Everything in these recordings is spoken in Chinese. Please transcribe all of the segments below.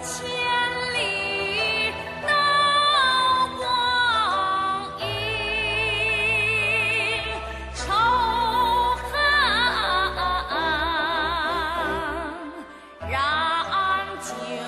千里刀光影，仇恨染旧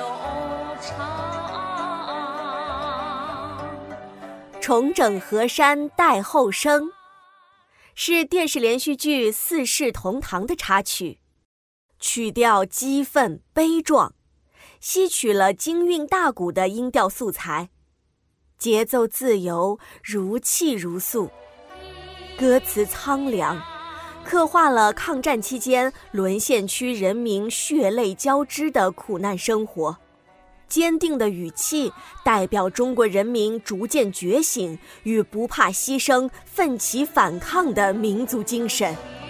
肠。 重整河山待后生是电视连续剧《四世同堂》的插曲，曲调激愤悲壮，吸取了京韵大鼓的音调素材，节奏自由，如泣如诉，歌词苍凉，刻画了抗战期间沦陷区人民血泪交织的苦难生活。坚定的语气代表中国人民逐渐觉醒与不怕牺牲、奋起反抗的民族精神。